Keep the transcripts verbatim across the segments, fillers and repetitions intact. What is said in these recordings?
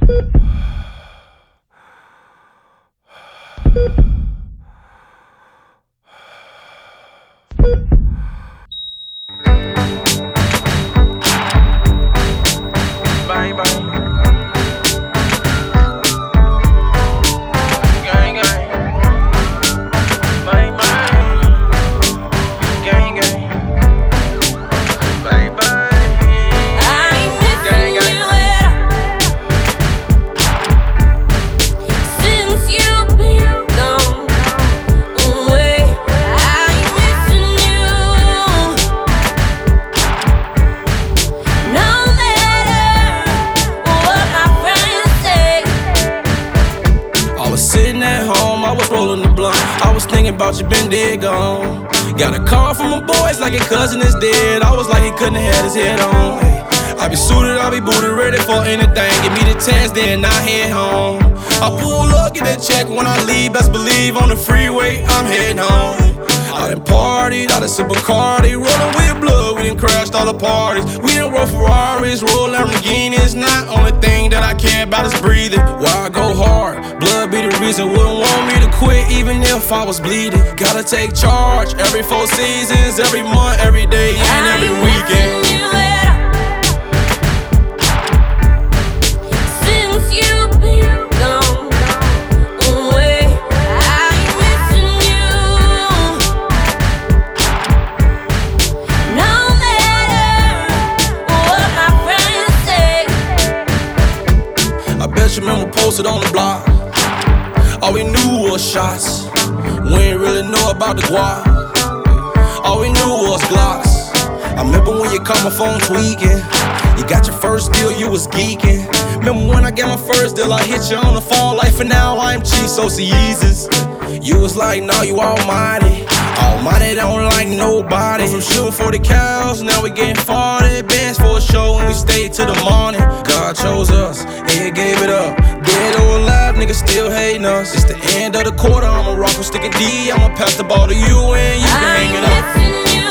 Bang, bang. Sitting at home, I was rolling the blunt. I was thinking about you, been dead gone. Got a call from my boys like your cousin is dead. I was like he couldn't have had his head on. I be suited, I be booted, ready for anything. Give me the chance, then I head home. I pull up, get that check when I leave. Best believe on the freeway, I'm heading home. I done partied, I done sip Bacardi, rollin' with blood, we done crashed all the parties. We done roll Ferraris, roll Lamborghinis. Not only thing that I care about is breathing. Why I go hard, blood be the reason. Wouldn't want me to quit even if I was bleeding. Gotta take charge, every four seasons, every month, every day, and every weekend. Remember posted on the block. All we knew was shots. We ain't really know about the guap. All we knew was Glocks. I remember when you called my phone tweaking. You got your first deal, you was geeking. Remember when I got my first deal, I hit you on the phone like for now I'm cheap, so see Jesus. You was like, nah, you almighty. Almighty don't like nobody. From shooting forty cows, now we getting forty bands for a show and we stayed till the morning. God chose us, and he gave it up. Dead or alive, niggas still hating us. It's the end of the quarter, I'ma rock with Sticky D. I'ma pass the ball to you and you can hang it up.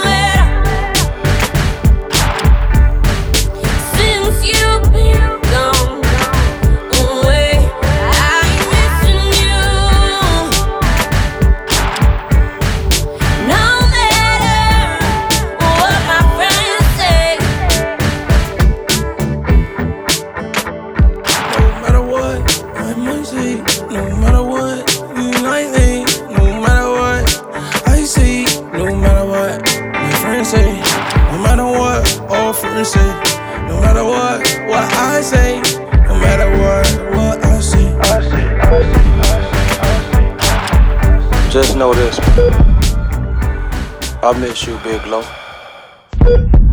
No matter what, you like me. No matter what I see, no matter what my friends say, no matter what all friends say, no matter what what I say, no matter what what I say. I say, I say, I say, I say. Just know this, I miss you, Big Low.